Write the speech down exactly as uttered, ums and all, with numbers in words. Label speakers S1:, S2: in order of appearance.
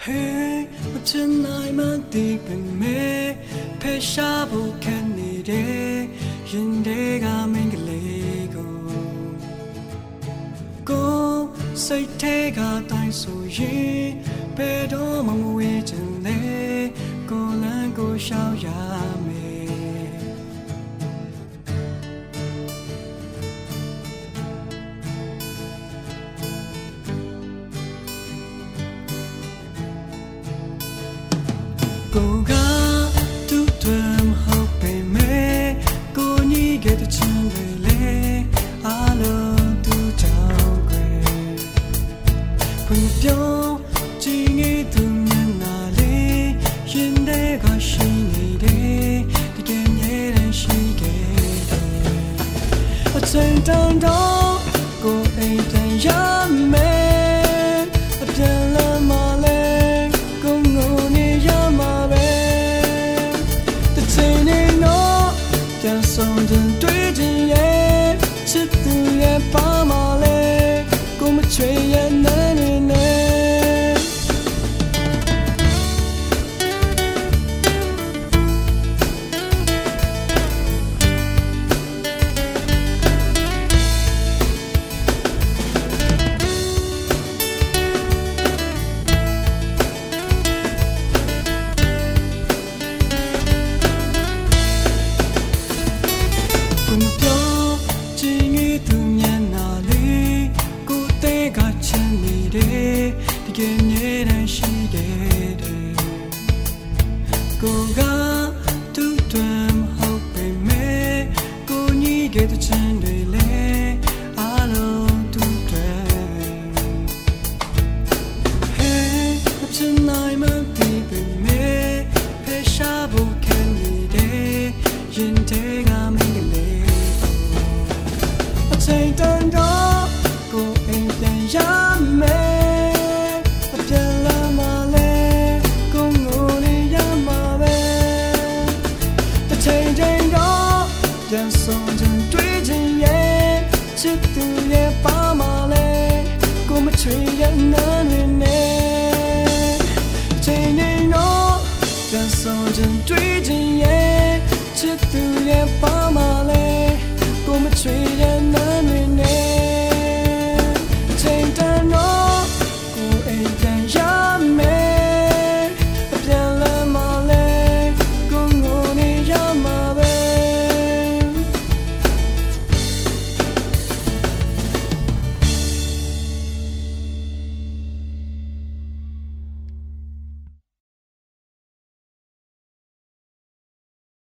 S1: Hey မချင်နိုင်မှသိပေမဲ့ဖယ်ရှားဖို့ခံနေတဲ့ရင်တွေကမင်းကလေးကိုကိုစိတ်ထဲကတိုင်းဆိုရင်ဘယ်တော့မှမဝေးချင်လေကိုလမ်းကိုရှောင်ရမယ်ကိုကတူတွမ်ဟုတ်ပေမဲ့ကိုညီခဲ့တဲ့ချင်းတွေလေအားလုံးသူကြောင့်ကွယ်ဖွင့်ပြောကြည့်နေသူမျက်နှာလေးရင်တွေကရှိနေတယ်တကယ်မြဲတမ်းရှိခဲ့တယ်အချိန်တောင်တော့ကိုအိမ်တန်ရမယ်အပြန်လာမလဲကိုငိုနေရမှာပဲတချိန်နေတော့ပြန်ဆုံးတဲ့တွေ့ချင်ရဲ့ချစ်သူရဲ့ပါမလဲကိုမချွေရဲ့နိုင်နေနဲ့တကယ်မြဲတမ်းရှိခဲ့တယ်ကိုကတူတွမ်ဟုတ်ပေမဲ့ကိုညီခဲ့တဲ့ချမ်းတွေလေ